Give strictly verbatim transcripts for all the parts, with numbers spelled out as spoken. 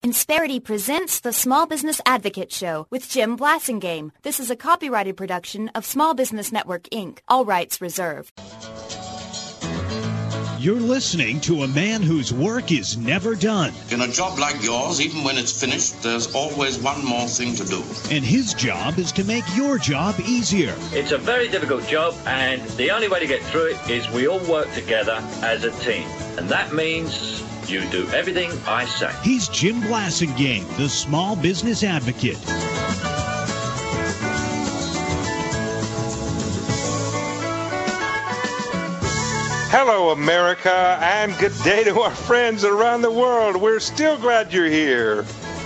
Insperity presents the Small Business Advocate Show with Jim Blasingame. This is a copyrighted production of Small Business Network, Incorporated. All rights reserved. You're listening to a man whose work is never done. In a job like yours, even when it's finished, there's always one more thing to do. And his job is to make your job easier. It's a very difficult job, and the only way to get through it is we all work together as a team. And that means you do everything I say. He's Jim Blasingame, the Small Business Advocate. Hello, America, and good day to our friends around the world. We're still glad you're here.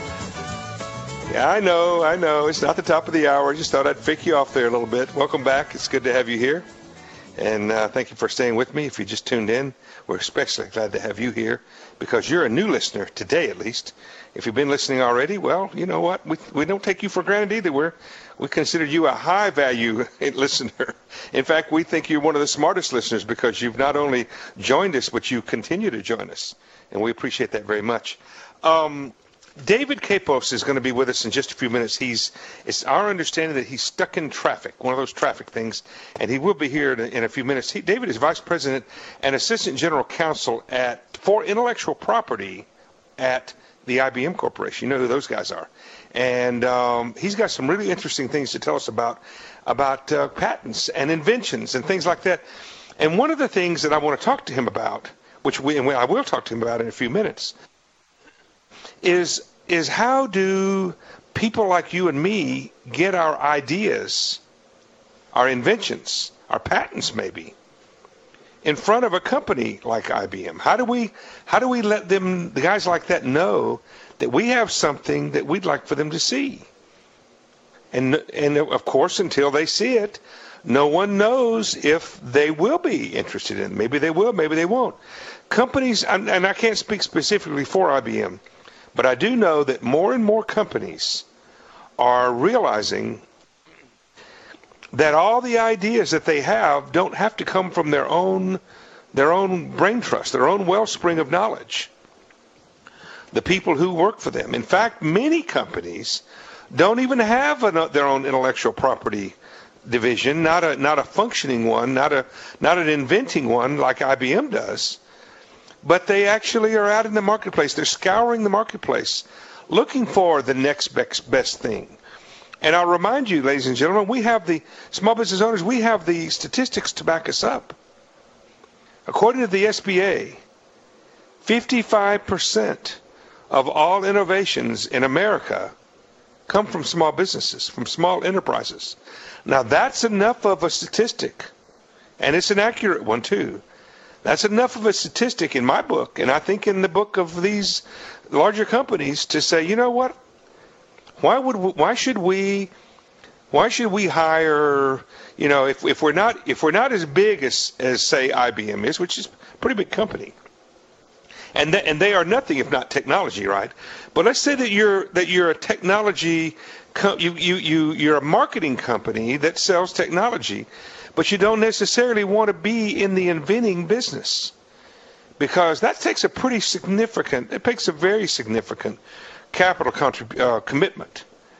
Yeah, I know, I know. It's not the top of the hour. I just thought I'd fake you off there a little bit. Welcome back. It's good to have you here. And uh, thank you for staying with me. If you just tuned in, we're especially glad to have you here because you're a new listener today, at least. If you've been listening already, well, you know what? We we don't take you for granted either. We're, we consider you a high-value listener. In fact, we think you're one of the smartest listeners because you've not only joined us, but you continue to join us. And we appreciate that very much. Um, David Capos is going to be with us in just a few minutes. He's It's our understanding that he's stuck in traffic, one of those traffic things, and he will be here in a, in a few minutes. He, David is Vice President and Assistant General Counsel at for Intellectual Property at the I B M Corporation. You know who those guys are. And um, he's got some really interesting things to tell us about, about uh, patents and inventions and things like that. And one of the things that I want to talk to him about, which we, and I will talk to him about in a few minutes, is is how do people like you and me get our ideas, our inventions, our patents maybe, in front of a company like I B M? How do we how do we let them, the guys like that, know that we have something that we'd like for them to see? And and of course, until they see it, no one knows if they will be interested in it. Maybe they will, maybe they won't. Companies, and I can't speak specifically for I B M, but I do know that more and more companies are realizing that all the ideas that they have don't have to come from their own their own brain trust, their own wellspring of knowledge, the people who work for them. In fact, many companies don't even have an, their own intellectual property division, not a not a functioning one, not a not an inventing one like I B M does. But they actually are out in the marketplace. They're scouring the marketplace, looking for the next best, best thing. And I'll remind you, ladies and gentlemen, we have the small business owners, we have the statistics to back us up. According to the S B A, fifty-five percent of all innovations in America come from small businesses, from small enterprises. Now, that's enough of a statistic, and it's an accurate one, too. That's enough of a statistic in my book, and I think in the book of these larger companies, to say, you know what? Why would we, why should we why should we hire, you know, if if we're not if we're not as big as as say I B M is, which is a pretty big company, and th- and they are nothing if not technology, right? But let's say that you're that you're a technology co- you you you you're a marketing company that sells technology, but you don't necessarily want to be in the inventing business, because that takes a pretty significant, it takes a very significant capital contrib- uh, commitment.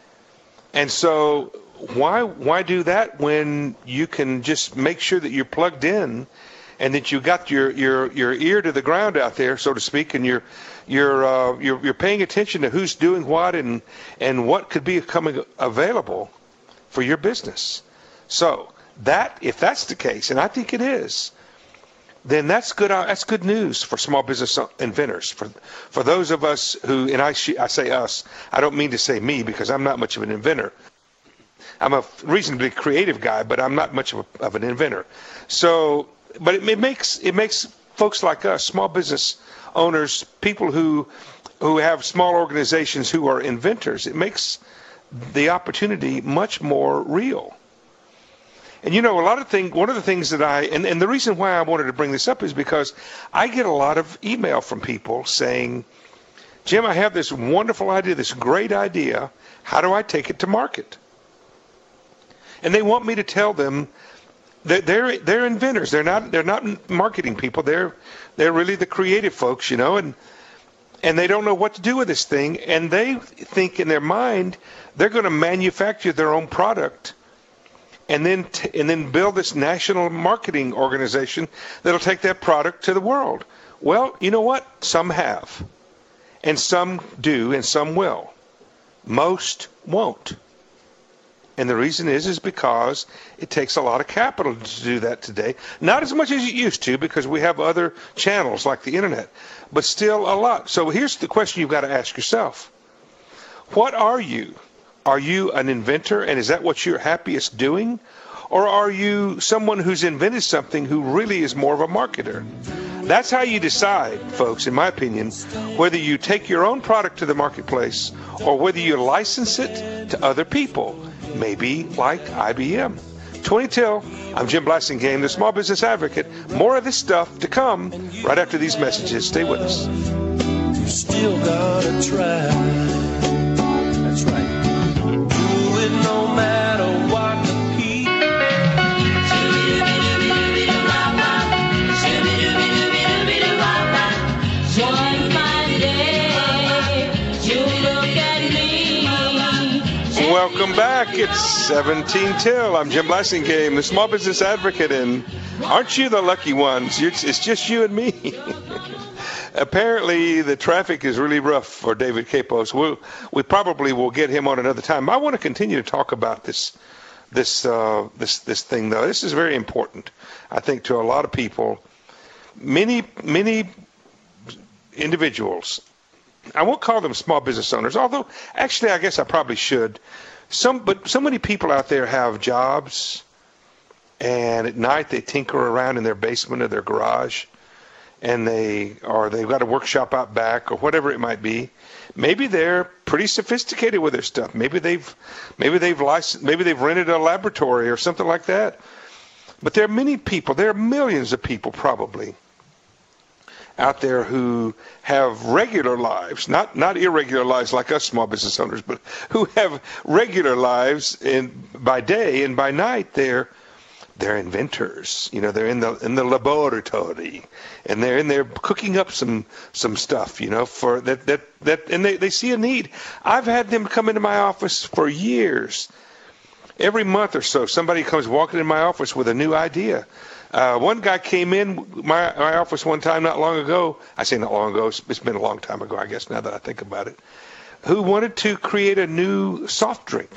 And so why why do that when you can just make sure that you're plugged in and that you got your, your, your ear to the ground out there, so to speak, and you're you're uh, you're, you're paying attention to who's doing what and and what could be coming available for your business. So that, if that's the case, and I think it is, then that's good. That's good news for small business inventors. For for those of us who, and I I say us, I don't mean to say me because I'm not much of an inventor. I'm a reasonably creative guy, but I'm not much of, a, of an inventor. So, but it, it makes it makes folks like us, small business owners, people who who have small organizations who are inventors, it makes the opportunity much more real. And you know, a lot of things, one of the things that I, and, and the reason why I wanted to bring this up is because I get a lot of email from people saying, Jim, I have this wonderful idea, this great idea. How do I take it to market? And they want me to tell them that they're they're inventors. They're not they're not marketing people. They're they're really the creative folks, you know. And and they don't know what to do with this thing, and they think in their mind they're going to manufacture their own product and then t- and then build this national marketing organization that'll take that product to the world. Well, you know what? Some have, and some do, and some will. Most won't. And the reason is is because it takes a lot of capital to do that today. Not as much as it used to, because we have other channels like the internet, but still a lot. So here's the question you've got to ask yourself. What are you? Are you an inventor, and is that what you're happiest doing? Or are you someone who's invented something who really is more of a marketer? That's how you decide, folks, in my opinion, whether you take your own product to the marketplace or whether you license it to other people, maybe like I B M. twenty till, I'm Jim Blasingame, the Small Business Advocate. More of this stuff to come right after these messages. Stay with us. You still gotta try. That's right. Do it no matter what the people. Join my day. You look at me. Welcome back. It's seventeen till. I'm Jim Blasingame, the Small Business Advocate, and aren't you the lucky ones? You're, it's just you and me. Apparently, the traffic is really rough for David Capos. We'll, we probably will get him on another time. I want to continue to talk about this, this, uh, this, this thing, though. This is very important, I think, to a lot of people. Many, many individuals. I won't call them small business owners, although actually, I guess I probably should. Some, but so many people out there have jobs, and at night they tinker around in their basement or their garage. And they, or they've got a workshop out back, or whatever it might be. Maybe they're pretty sophisticated with their stuff. Maybe they've, maybe they've licensed, maybe they've rented a laboratory or something like that. But there are many people, there are millions of people probably out there who have regular lives, not not irregular lives like us small business owners, but who have regular lives in by day and by night. They're They're inventors, you know. They're in the in the laboratory, and they're in there cooking up some some stuff, you know, for that that that, and they, they see a need. I've had them come into my office for years. Every month or so, somebody comes walking in my office with a new idea. Uh, one guy came in my my office one time not long ago. I say not long ago. It's, it's been a long time ago, I guess. Now that I think about it, who wanted to create a new soft drink.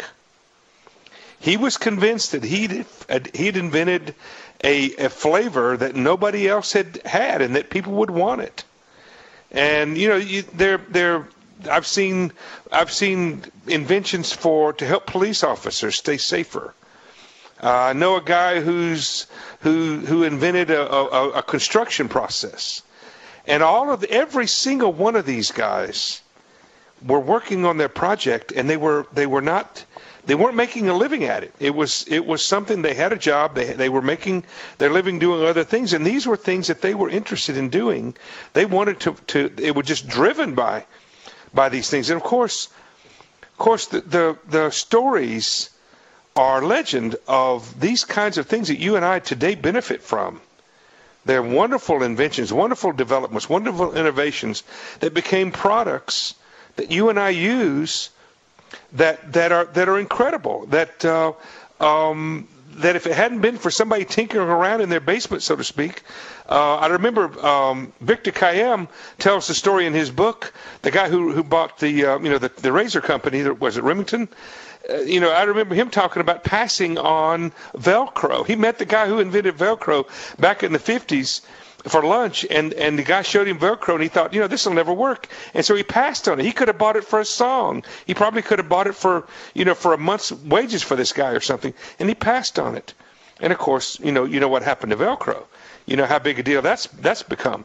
He was convinced that he'd, he'd invented a, a flavor that nobody else had had and that people would want it. And, you know, you, they're, they're, I've seen, I've seen inventions for, to help police officers stay safer. Uh, I know a guy who's, who, who invented a, a, a construction process. And all of, the, every single one of these guys were working on their project, and they were, they were not, They weren't making a living at it. It was it was something, they had a job. They they were making their living doing other things, and these were things that they were interested in doing. They wanted to to. They were just driven by by these things. And of course, of course, the the, the stories are legend of these kinds of things that you and I today benefit from. They're wonderful inventions, wonderful developments, wonderful innovations that became products that you and I use. That that are that are incredible. That uh, um, that if it hadn't been for somebody tinkering around in their basement, so to speak, uh, I remember um, Victor Kayem tells the story in his book. The guy who who bought the uh, you know the, the razor company, was it Remington? Uh, you know, I remember him talking about passing on Velcro. He met the guy who invented Velcro back in the fifties. For lunch, and, and the guy showed him Velcro, and he thought, you know, this will never work. And so he passed on it. He could have bought it for a song. He probably could have bought it for, you know, for a month's wages for this guy or something. And he passed on it. And of course, you know, you know what happened to Velcro. You know how big a deal that's that's become.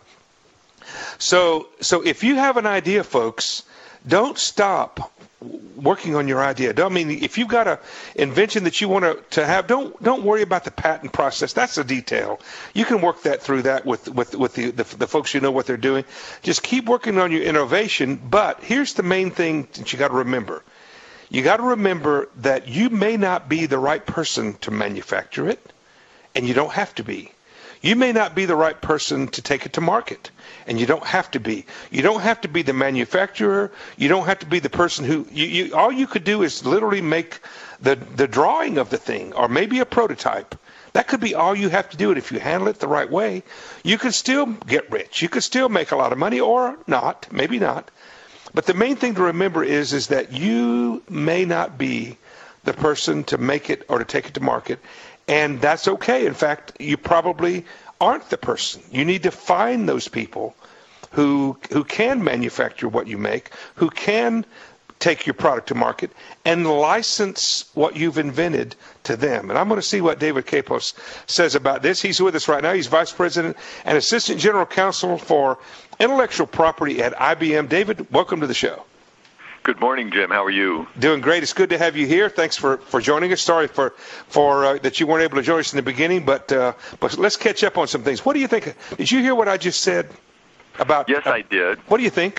So so if you have an idea, folks, don't stop working on your idea. Don't I mean if you've got an invention that you want to, to have, don't don't worry about the patent process. That's a detail. You can work that through that with with with the, the the folks who know what they're doing. Just keep working on your innovation. But here's the main thing that you got to remember. You got to remember that you may not be the right person to manufacture it, and you don't have to be. You may not be the right person to take it to market, and you don't have to be. You don't have to be the manufacturer. You don't have to be the person who, you, you all you could do is literally make the, the drawing of the thing, or maybe a prototype. That could be all you have to do, and if you handle it the right way, you could still get rich. You could still make a lot of money, or not, maybe not. But the main thing to remember is, is that you may not be the person to make it or to take it to market, and that's okay. In fact, you probably aren't the person. You need to find those people who who can manufacture what you make, who can take your product to market, and license what you've invented to them. And I'm going to see what David Kapos says about this. He's with us right now. He's Vice President and Assistant General Counsel for Intellectual Property at I B M. David, welcome to the show. Good morning, Jim. How are you? Doing great. It's good to have you here. Thanks for, for joining us. Sorry for for uh, that you weren't able to join us in the beginning, but uh, but let's catch up on some things. What do you think? Did you hear what I just said about? Yes, uh, I did. What do you think?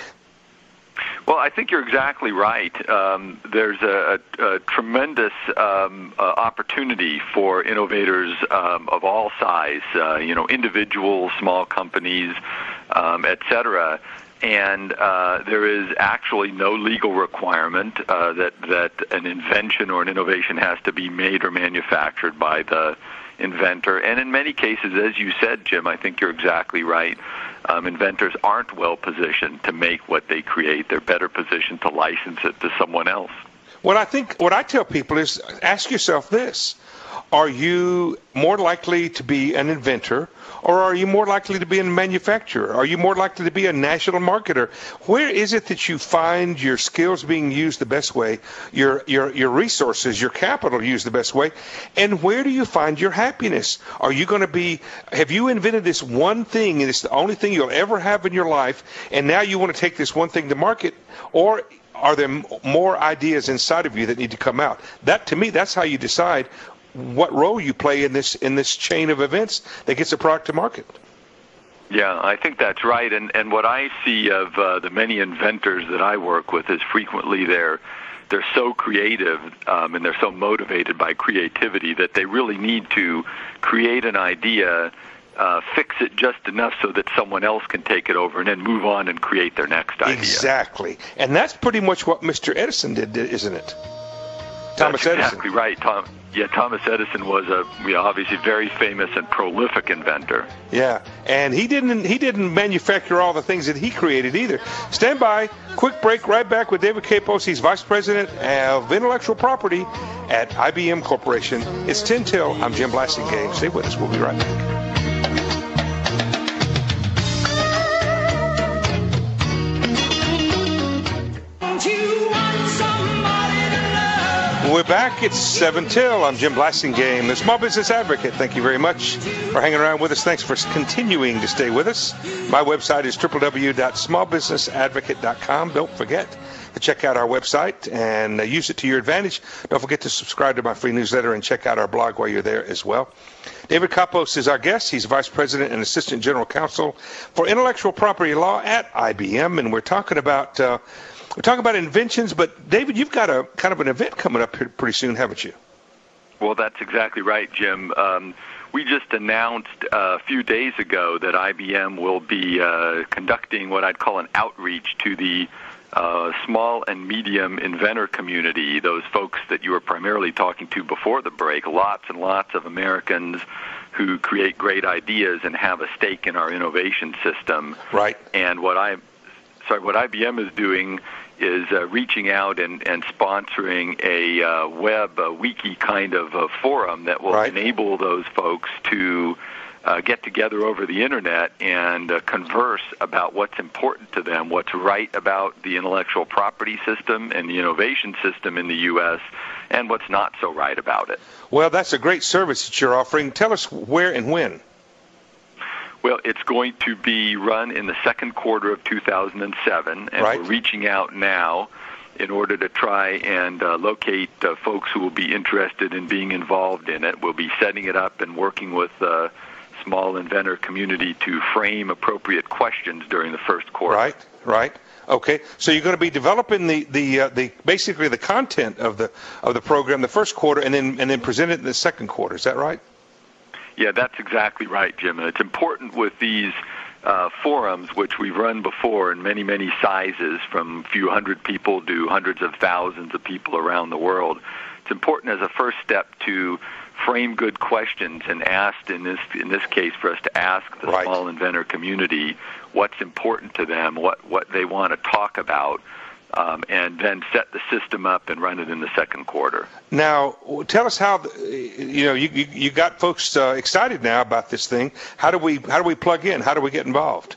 Well, I think you're exactly right. Um, there's a, a, a tremendous um, uh, opportunity for innovators um, of all size, uh, you know, individuals, small companies, um, et cetera. And uh, there is actually no legal requirement uh, that, that an invention or an innovation has to be made or manufactured by the inventor. And in many cases, as you said, Jim, I think you're exactly right. Um, inventors aren't well positioned to make what they create. They're better positioned to license it to someone else. What I think, what I tell people is, ask yourself this: are you more likely to be an inventor, or are you more likely to be a manufacturer? Are you more likely to be a national marketer? Where is it that you find your skills being used the best way, your your your resources, your capital used the best way, and where do you find your happiness? Are you going to be, have you invented this one thing and it's the only thing you'll ever have in your life, and now you want to take this one thing to market, or are there more ideas inside of you that need to come out? That, to me, that's how you decide what role you play in this in this chain of events that gets a product to market. Yeah, I think that's right. And and what I see of uh, the many inventors that I work with is frequently they're they're so creative um, and they're so motivated by creativity that they really need to create an idea, uh, fix it just enough so that someone else can take it over and then move on and create their next idea. Exactly. And that's pretty much what Mister Edison did, isn't it? Thomas That's Edison. Exactly right. Tom, yeah, Thomas Edison was a you know, obviously very famous and prolific inventor. Yeah, and he didn't he didn't manufacture all the things that he created either. Stand by. Quick break. Right back with David Kapos. He's Vice President of Intellectual Property at I B M Corporation. It's ten till. I'm Jim Blasingame. Stay with us. We'll be right back. We're back. It's seven till. I'm Jim Blasingame, the Small Business Advocate. Thank you very much for hanging around with us. Thanks for continuing to stay with us. My website is w w w dot small business advocate dot com. Don't forget to check out our website and uh, use it to your advantage. Don't forget to subscribe to my free newsletter and check out our blog while you're there as well. David Kapos is our guest. He's Vice President and Assistant General Counsel for Intellectual Property Law at I B M, and we're talking about uh, We're talking about inventions, but David, you've got a kind of an event coming up here pretty soon, haven't you? Well, that's exactly right, Jim. Um, we just announced uh, a few days ago that I B M will be uh, conducting what I'd call an outreach to the uh, small and medium inventor community, those folks that you were primarily talking to before the break, lots and lots of Americans who create great ideas and have a stake in our innovation system. Right. And what I, sorry, what I B M is doing is uh, reaching out and, and sponsoring a uh, web, a wiki kind of a forum that will right. enable those folks to uh, get together over the Internet and uh, converse about what's important to them, what's right about the intellectual property system and the innovation system in the U S, and what's not so right about it. Well, that's a great service that you're offering. Tell us where and when. Well, it's going to be run in the second quarter of two thousand seven, and right. we're reaching out now in order to try and uh, locate uh, folks who will be interested in being involved in it. We'll be setting it up and working with the uh, small inventor community to frame appropriate questions during the first quarter. Right, right. Okay, so you're going to be developing the the uh, the basically the content of the of the program the first quarter, and then and then present it in the second quarter. Is that right? Yeah, that's exactly right, Jim. And it's important with these uh, forums, which we've run before in many, many sizes, from a few hundred people to hundreds of thousands of people around the world. It's important as a first step to frame good questions and ask, in this in this case, for us to ask the right. small inventor community what's important to them, what, what they want to talk about, um, and then set the system up and run it in the second quarter. Now, tell us how, you know, you, you, you got folks uh, excited now about this thing. How do we how do we plug in? How do we get involved?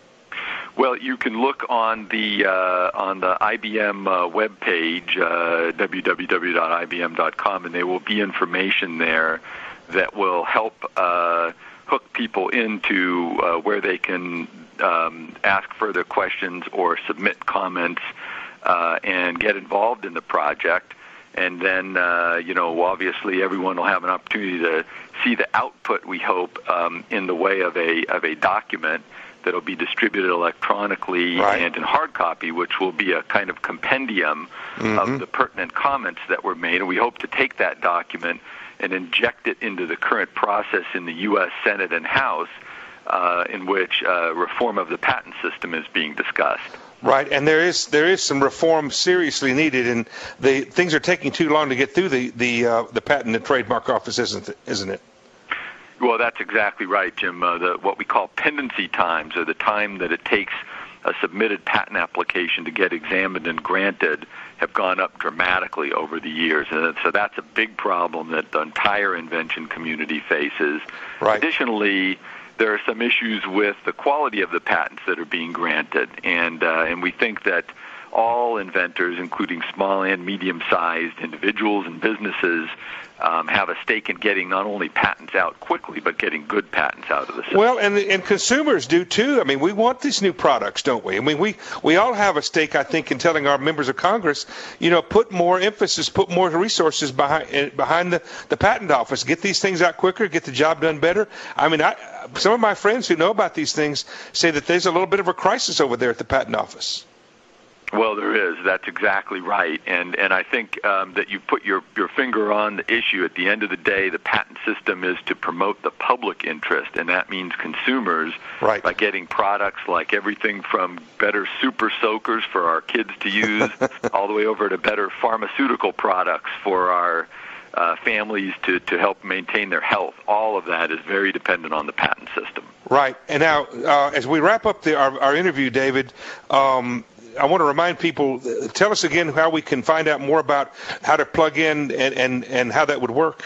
Well, you can look on the uh, on the I B M uh, webpage, uh, w w w dot i b m dot com, and there will be information there that will help uh, hook people into uh, where they can um, ask further questions or submit comments uh, and get involved in the project. And then, uh, you know, obviously everyone will have an opportunity to see the output, we hope, um, in the way of a of a document that'll be distributed electronically right. and in hard copy, which will be a kind of compendium mm-hmm. of the pertinent comments that were made. And we hope to take that document and inject it into the current process in the U S Senate and House, uh, in which uh, reform of the patent system is being discussed. Right, and there is there is some reform seriously needed, and the things are taking too long to get through the the uh, the Patent and Trademark Office, isn't it? Isn't it? Well, that's exactly right, Jim. Uh, the, what we call pendency times, or the time that it takes a submitted patent application to get examined and granted, have gone up dramatically over the years. And so that's a big problem that the entire invention community faces. Right. Additionally, there are some issues with the quality of the patents that are being granted, and uh, and we think that all inventors, including small and medium-sized individuals and businesses, um, have a stake in getting not only patents out quickly, but getting good patents out of the system. Well, and and consumers do too. I mean, we want these new products, don't we? I mean, we, we all have a stake, I think, in telling our members of Congress, you know, put more emphasis, put more resources behind behind the, the patent office. Get these things out quicker, get the job done better. I mean, I, some of my friends who know about these things say that there's a little bit of a crisis over there at the patent office. Well, there is. That's exactly right. And and I think um, that you put your, your finger on the issue. At the end of the day, the patent system is to promote the public interest, and that means consumers right. by getting products like everything from better super soakers for our kids to use all the way over to better pharmaceutical products for our uh, families to, to help maintain their health. All of that is very dependent on the patent system. Right. And now, uh, as we wrap up the, our, our interview, David, um, I want to remind people, tell us again how we can find out more about how to plug in and, and, and how that would work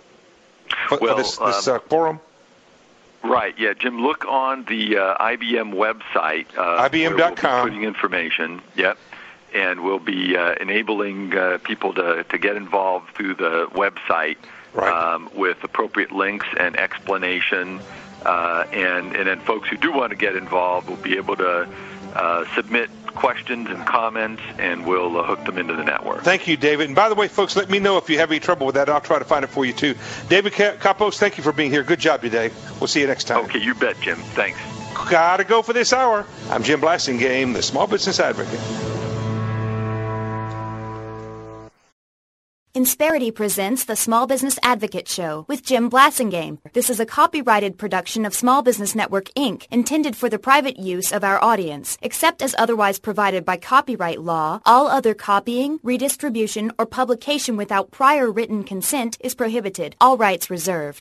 for, well, for this, this uh, um, forum. Right, yeah, Jim, look on the uh, I B M website. Uh, I B M dot com. We'll be putting information, yep, and we'll be uh, enabling uh, people to, to get involved through the website right. um, with appropriate links and explanation. Uh, and, and then folks who do want to get involved will be able to uh, submit questions and comments, and we'll uh, hook them into the network. Thank you, David. And by the way, folks, let me know if you have any trouble with that. I'll try to find it for you, too. David Kappos, thank you for being here. Good job today. We'll see you next time. Okay, you bet, Jim. Thanks. Gotta go for this hour. I'm Jim Blasingame, the Small Business Advocate. Insperity presents the Small Business Advocate Show with Jim Blasingame. This is a copyrighted production of Small Business Network, Incorporated, intended for the private use of our audience. Except as otherwise provided by copyright law, all other copying, redistribution, or publication without prior written consent is prohibited. All rights reserved.